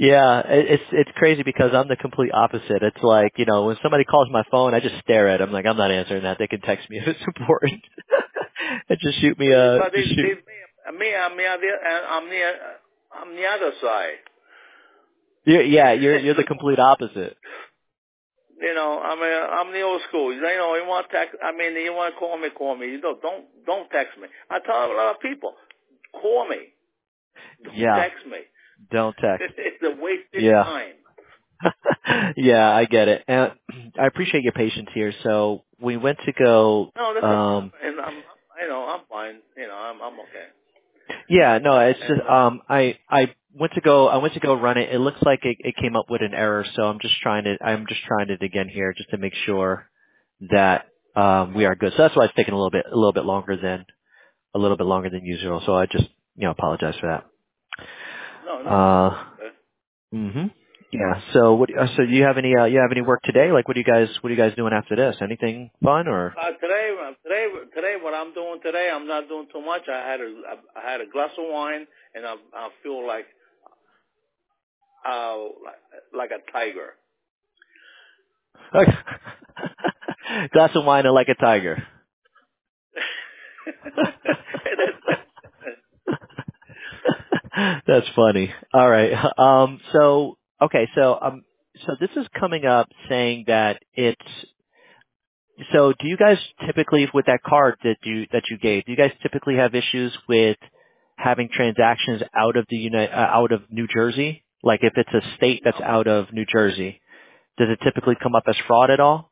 Yeah, it- it's it's crazy because I'm the complete opposite. It's like, you know, when somebody calls my phone, I just stare at them like I'm not answering that. They can text me if it's important. And just shoot me a But just it, shoot. it, me, I'm the other, I'm the, I'm the other side. You're, yeah, you're you're the complete opposite. You know, I'm a, I'm the old school. You know, you want text. I mean, you want to call me, call me. You don't, don't, don't text me. I tell a lot of people, call me. Don't Yeah, text me. don't text. It's a wasted Yeah. time. Yeah, I get it. And I appreciate your patience here. So we went to go No, that's um a, and I'm, you know, I'm fine. You know, I'm, I'm okay. yeah, no, it's just And uh, um I I went to go I went to go run it. It looks like it, it came up with an error, so I'm just trying to I'm just trying it again here just to make sure that um we are good. So that's why it's taking a little bit a little bit longer than a little bit longer than usual. So I just, you know, apologize for no, that. no, no, Uh that's okay. mhm. Yeah. So what uh, so do you have any uh you have any work today? Like what do you guys what are you guys doing after this? Anything fun or Uh, today, uh, today, today, what I'm doing today, I'm not doing too much. I had a, I had a glass of wine, and I, I feel like, uh, like, like a tiger. Okay. Glass of wine and like a tiger. That's funny. All right. Um so okay, so um so this is coming up saying that it's so do you guys typically with that card that you that you gave, do you guys typically have issues with having transactions out of the uni- uh, out of New Jersey? Like if it's a state that's no, out of New Jersey, does it typically come up as fraud at all?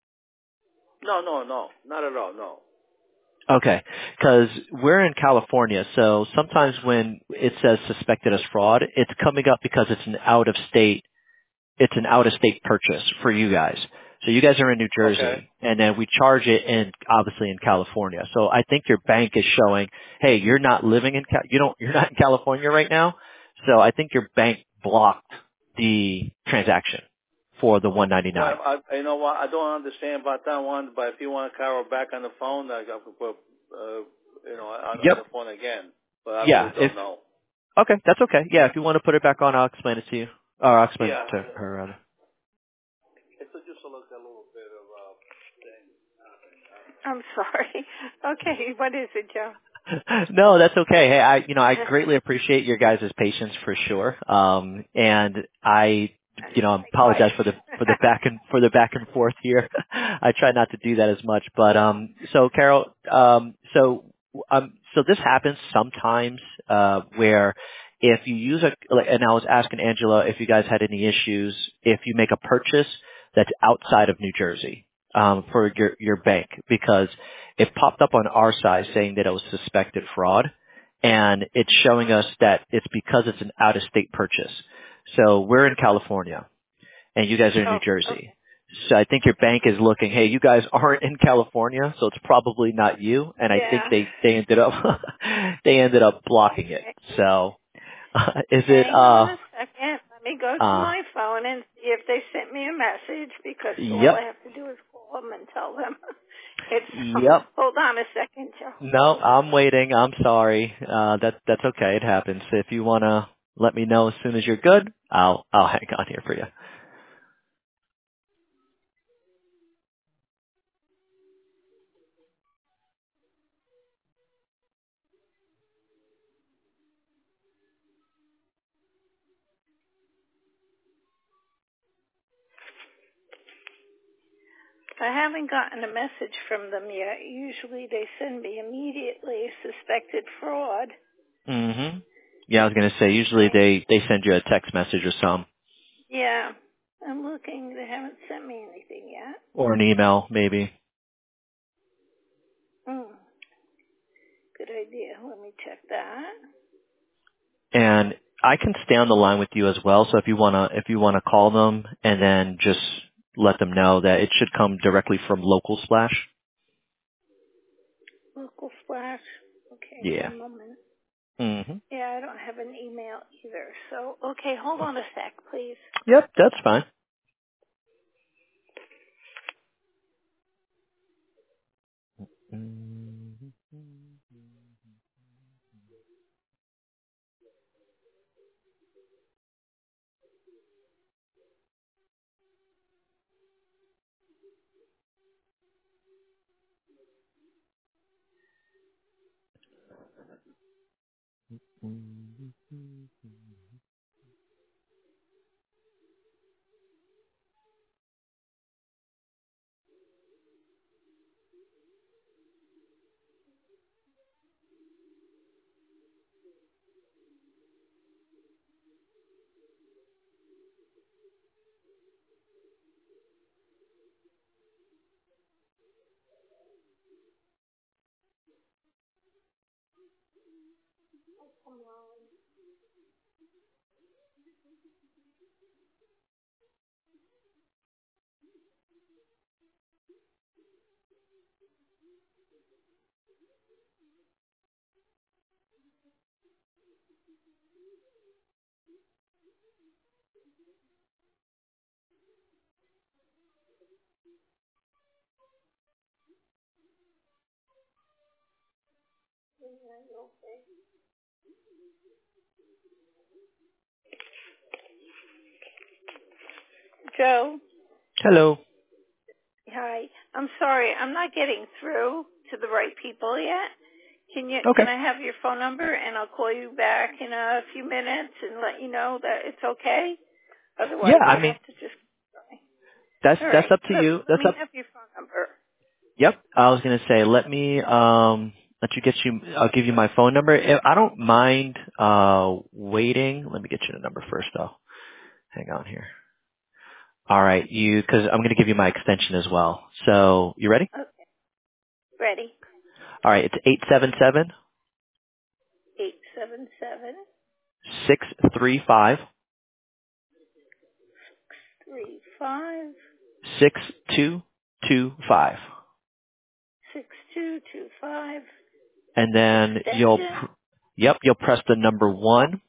no, no, no, not at all. No. Okay, because we're in California, so sometimes when it says suspected as fraud, it's coming up because it's an out of state, it's an out of state purchase for you guys. So you guys are in New Okay. Jersey, and then we charge it in obviously in California. So I think your bank is showing, hey, you're not living in Cal- you don't you're not in California right now. So I think your bank blocked the transaction for the one ninety-nine. Well, I, you know what? I don't understand about that one, but if you want to Carol back on the phone, I can put, uh, you know, on, on Yep. the phone again. But I really Yeah. If don't know. Okay, that's okay. Yeah, if you want to put it back on, I'll explain it to you. Or I'll explain Yeah. it to her, rather. It's just a look a little bit of uh, thing. I'm sorry. Okay, what is it, Joe? No, that's okay. Hey, I, you know, I greatly appreciate your guys' patience for sure. Um, and I, you know, apologize for the, for the back and, for the back and forth here. I try not to do that as much, but, um, so Carol, um, so, um, so this happens sometimes, uh, where if you use a, like, and I was asking Angela if you guys had any issues if you make a purchase that's outside of New Jersey, um, for your, your bank, because it popped up on our side saying that it was suspected fraud, and it's showing us that it's because it's an out-of-state purchase. So we're in California, and you guys are in Oh, New Jersey. okay. So I think your bank is looking, hey, you guys aren't in California, so it's probably not you. And I think Yeah. they they ended up they ended up blocking it. Okay. So uh, is it Hang on uh a second. Let me go to uh my phone and see if they sent me a message because all I yep have to do is call them and tell them. It's, yep. hold on a second, Joe. No, I'm waiting. I'm sorry. Uh, that that's okay. It happens. If you wanna let me know as soon as you're good, I'll I'll hang on here for you. I haven't gotten a message from them yet. Usually they send me immediately suspected fraud. hmm Yeah, I was gonna say usually they they send you a text message or some Yeah. I'm looking. They haven't sent me anything yet. or an email maybe. Hmm. Good idea. Let me check that. And I can stay on the line with you as well. So if you wanna if you wanna call them and then just let them know that it should come directly from Local Splash. Local Splash. Okay, Yeah. one moment. hmm Yeah, I don't have an email either. So, okay, hold on a sec, please. Yep, that's fine. Mhm. Joe. Hello. Hi. I'm sorry. I'm not getting through to the right people yet. Can you? Okay. Can I have your phone number and I'll call you back in a few minutes and let you know that it's okay? Otherwise, Yeah, I I mean, have to just. that's All that's right. up to So you. let That's me up. have your phone number. Yep. I was gonna say, let me um let you get you. I'll give you my phone number. If- I don't mind uh waiting. Let me get you the number first, though. Hang on here. All right, you because I'm gonna give you my extension as well. So you ready? Okay. Ready. All right, it's eight seven seven Eight seven seven six three five three five six two two five, six two two five. and then you'll Extension. pr- yep you'll press the number one,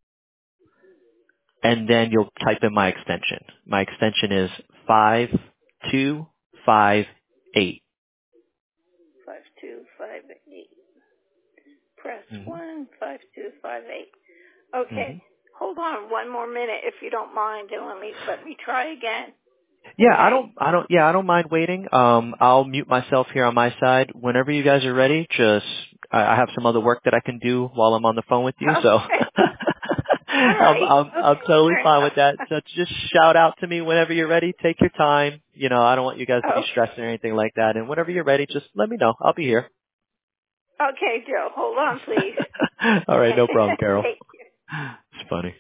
and then you'll type in my extension. My extension is five two five eight. Five two five eight. Press Mm-hmm. one five two five eight. Okay. Mm-hmm. Hold on one more minute if you don't mind, and let me let me try again. Yeah, I Okay. don't, I don't, yeah, I don't mind waiting. Um, I'll mute myself here on my side. Whenever you guys are ready, just, I, I have some other work that I can do while I'm on the phone with you, so Okay. All I'm, right. I'm, I'm Okay. totally Fair fine with that. enough. So just shout out to me whenever you're ready. Take your time. You know, I don't want you guys to be Okay. stressing or anything like that. And whenever you're ready, just let me know. I'll be here. Okay, Joe. Hold on, please. All right, no problem, Carol. Thank you. It's funny.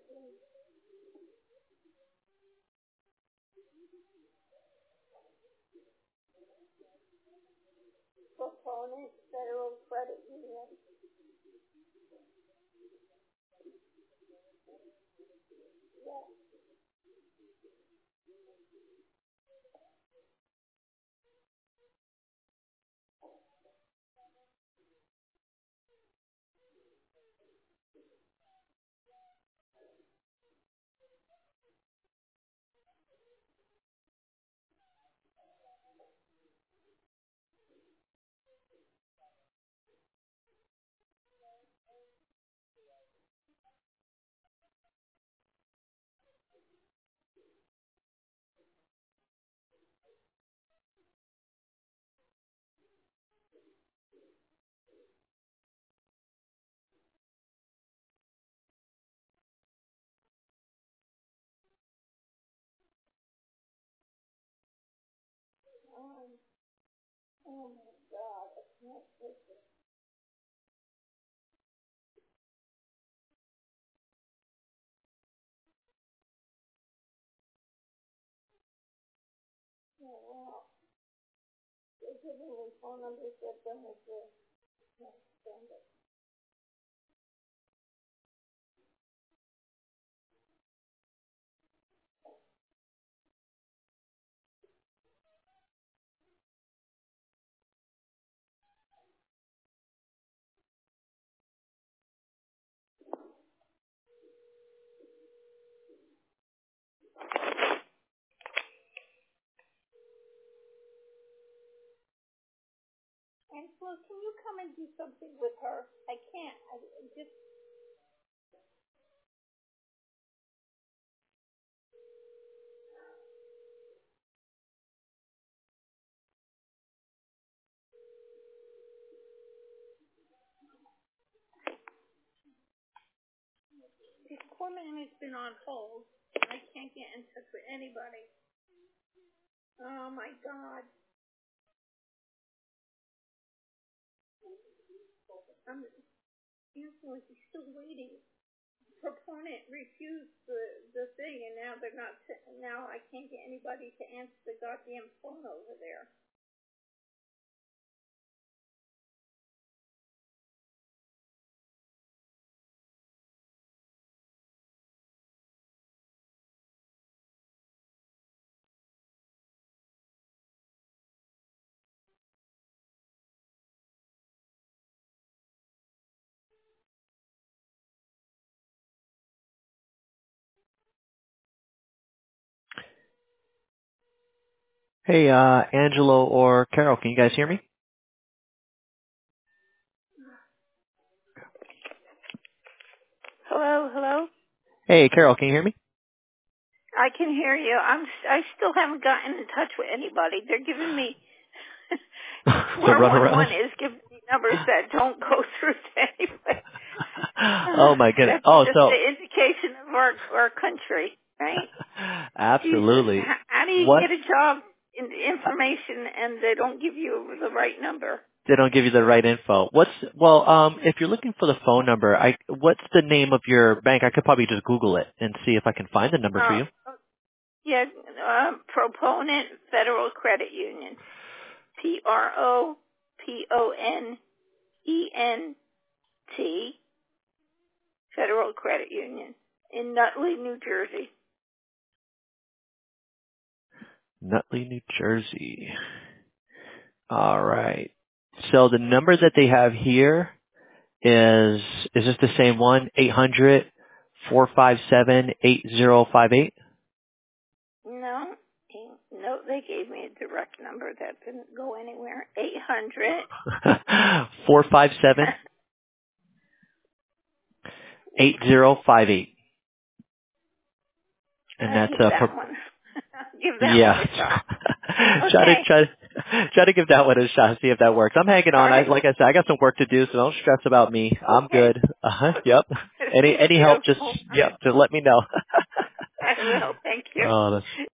Proponent, Federal Credit Union. Yeah. Um, oh my God, I can't take it. Oh, wow. They're giving me phone numbers that don't exist. I can't stand it. Angela, can you come and do something with her? I can't. I I just. This poor man has been on hold. I can't get in touch with anybody. Oh my God. I'm, Angela, he's still waiting. Proponent refused the the thing, and now they're not. T- now I can't get anybody to answer the goddamn phone over there. Hey, uh, Angelo or Carol, can you guys hear me? Hello, hello. Hey, Carol, can you hear me? I can hear you. I'm. I still haven't gotten in touch with anybody. They're giving me. The four one one runaround? is giving me numbers that don't go through to anybody. Oh my goodness. That's Oh, just so the indication of our our country, right? Jesus, absolutely. how, how do you What? get a job in information and they don't give you the right number? They don't give you the right info. What's well, um, if you're looking for the phone number, I what's the name of your bank? I could probably just Google it and see if I can find the number for Uh, you. yeah, uh, Proponent Federal Credit Union. P R O P O N E N T, Federal Credit Union, in Nutley, New Jersey. Nutley, New Jersey. All right. So the number that they have here is is this the same one? Eight hundred four five seven eight zero five eight. No, no, they gave me a direct number that didn't go anywhere. Eight hundred Four five seven eight zero five eight. And I'll that's give uh that per- one. I'll give that one yeah. a shot. try to Okay. try try to give that one a shot, see if that works. I'm hanging All on. I right. like I said, I got some work to do, so don't stress about me. I'm Okay. good. Uh-huh. Yep. Any Thank any you. help, just All yep, right. just let me know. I will. Thank you. Oh, that's